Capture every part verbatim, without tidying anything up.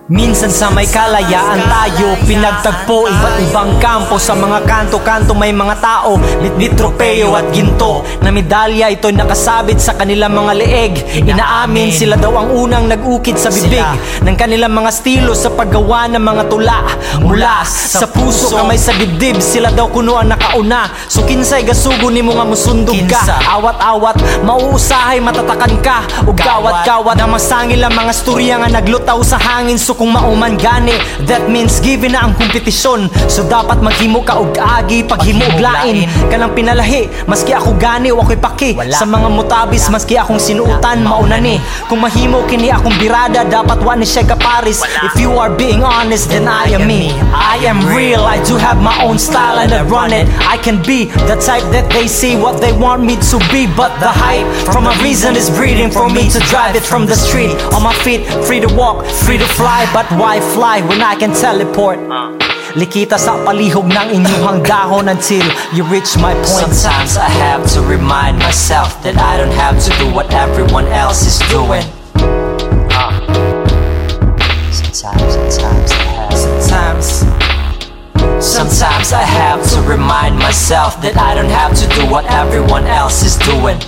Minsan sa may kalayaan tayo pinagtagpo, iba't ibang kampo. Sa mga kanto-kanto may mga tao, lit-lit tropeo at ginto na medalya, ito'y nakasabit sa kanilang mga leeg. Inaamin sila daw ang unang nag-ukit sa bibig ng kanilang mga estilo sa paggawa ng mga tula. Mula sa puso kamay sa dibdib, sila daw kuno ang nakauna. So kinsay gasugo ni mo nga musundog ka, awat-awat mauusahay matatakan ka, ug gawat-gawat na masangil ang mga storya nga naglutaw sa hangin. So kung mauman gani, that means given na ang kompetisyon. So dapat maghimo ka og agi, paghimo og lain kanang pinalahi. Maski ako gani o ako'y paki sa mga mutabis, maski akong sinuutan mauna ni. Kung mahimo kini akong birada, dapat wa ni siya kaparis. If you are being honest, then I am me. I am real, I do have my own style and I run it. I can be the type that they see what they want me to be, but the hype from a reason is breeding for me to drive it from the street. On my feet, free to walk, free to fly. But why fly when I can teleport? Likita sa palihog ng inyong dahon until you reach my point. Sometimes I have to remind myself that I don't have to do what everyone else is doing. Sometimes, sometimes I have Sometimes Sometimes I have to remind myself that I don't have to do what everyone else is doing.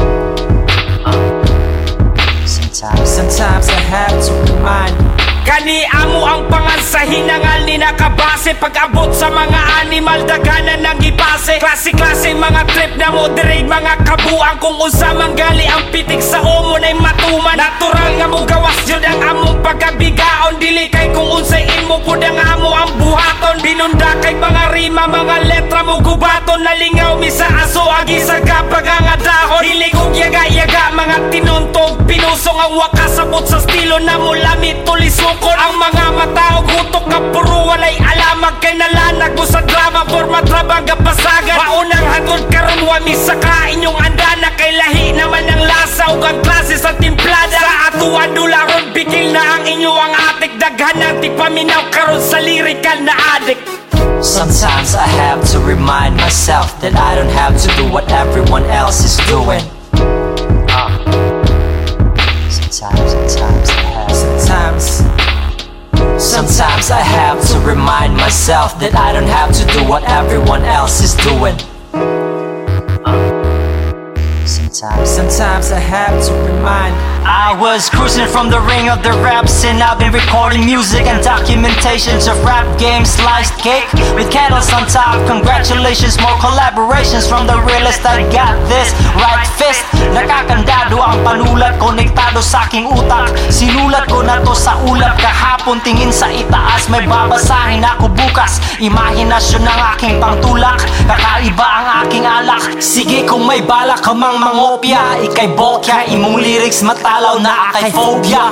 Sometimes, Sometimes I have to remind. Kani amo ang pangan sa hinangal ni nakabase. Pag-abot sa mga animal, daganan ng ipase. Klase-klase mga trip na moderate, mga kabuang. Kung unsa manggali ang pitik sa umo na'y matuman. Natural nga mo gawas yun ang among pagkabigaon. Dili kay kung unsay imo po ang amo ang buhaton. Binunda kay mga rima, mga letra mo gubaton. Nalingaw mi sa aso, agi sa kapag ang adahon. Hiligog yaga-yaga, mga tinuntog. Pinusong ang wakas, sabot sa stilo na mulamit tulisong. Ang mga mataog hutok nga puro walay alamag. Kay nalanag mo sa drama, forma trabang kapasagan. Maunang hagod karon wa mi saka inyong andana. Kay lahi naman ang lasa ug ang klase sa timplada. Sa atuan dularon bigil na ang inyo ang atik. Daghan ang tigpaminaw karon sa lyrical na adik. Sometimes I have to remind myself that I don't have to do what everyone else is doing. Sometimes, sometimes I have Sometimes Sometimes I have to remind myself that I don't have to do what everyone else is doing. Sometimes, Sometimes I have to remind. I was cruising from the ring of the rap scene. I've been recording music and documentations of rap games, sliced cake with candles on top. Congratulations, more collaborations from the realest. I got this right fist. Nakakandado ang panulat, konektado sa aking utak. Sinulat ko na to sa ulap kahapon, tingin sa itaas. May babasahin ako bukas, imahinasyon ng aking pangtulak. Kakaiba ang aking alak. Sige kung may balak ka mang mangopya, ikay bokya, imong lyrics matalaw na akay phobia.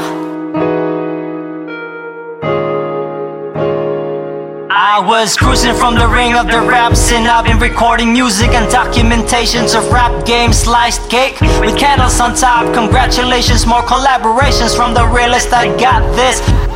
I was cruising from the ring of the rap scene. I've been recording music and documentations of rap games, sliced cake with candles on top. Congratulations, more collaborations from the realest. I got this